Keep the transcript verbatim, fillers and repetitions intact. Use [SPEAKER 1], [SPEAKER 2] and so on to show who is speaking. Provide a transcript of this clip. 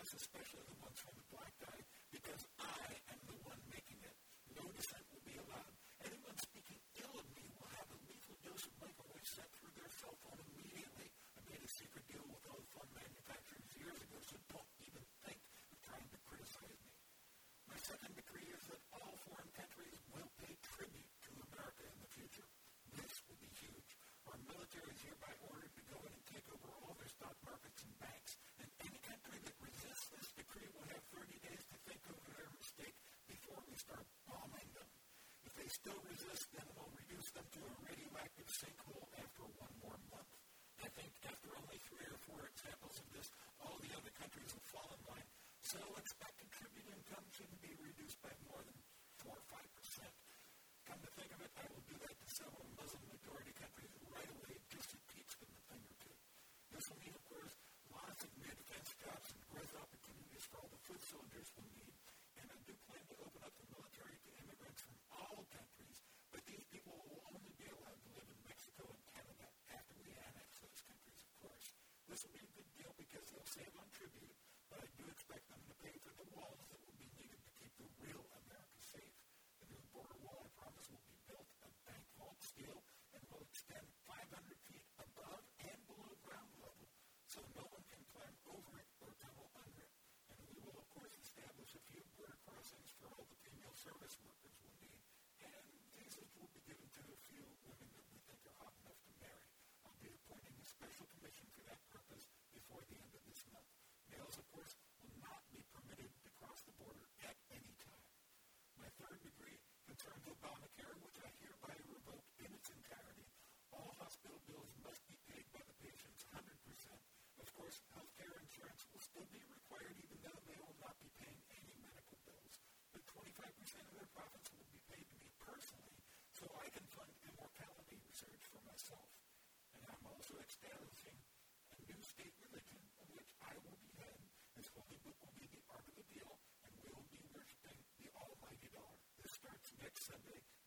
[SPEAKER 1] cigarettes, especially the ones from the black dye, because I am the one making it. No dissent will be allowed. Anyone speaking ill of me will have a lethal dose of microwave sent through their cell phone immediately. I made a secret deal with all the phone manufacturers years ago, so don't even think of trying to criticize me. My second decree is that all foreign countries will pay tribute to America in the future. This will be huge. Our military is hereby ordered to go in and take over all their stock markets and banks, and any country that resists this decree will have thirty days to think over their mistake before we start bombing them. If they still resist, then we'll reduce them to a radioactive sinkhole after one more month. I think after only three or four examples of this, all the other countries will fall in line. So expected tribute income shouldn't be reduced by more than four or five percent. Come to think of it, I will do that to several Muslim-majority countries right away just to teach them a thing or two. This will mean, of course, lots of new defense jobs and growth opportunities for all the foot soldiers we'll need. And I do plan to open up the military to immigrants from all countries, but these people will only be allowed to live in Mexico and Canada after we annex those countries, of course. This will be a good deal because they'll save on tribute, but I do expect them to pay for the walls that will be needed to keep the real America safe. The new border wall, I promise, will be built of bank vault steel and will extend five hundred feet above and below ground level, so no one can climb over it or tunnel under it. And we will, of course, establish a few border crossings for all the female service workers we'll need, and visas will be given to a few women that we think are hot enough to marry. I'll be appointing a special commission for that purpose before the end of this month. Males, of course, will not be permitted to cross the border at any time. My third degree concerns Obamacare, which I hereby revoke in its entirety. All hospital bills must be paid by the patients one hundred percent. Of course, health care insurance will still be required even though they will not be paying any medical bills. But twenty-five percent of their profits will be paid to me personally, so I can fund immortality research for myself. And I'm also establishing a new state religion of which I will be head. This holy book will be the Ark of the Deal, and we will be worshiping the almighty dollar. This starts next Sunday.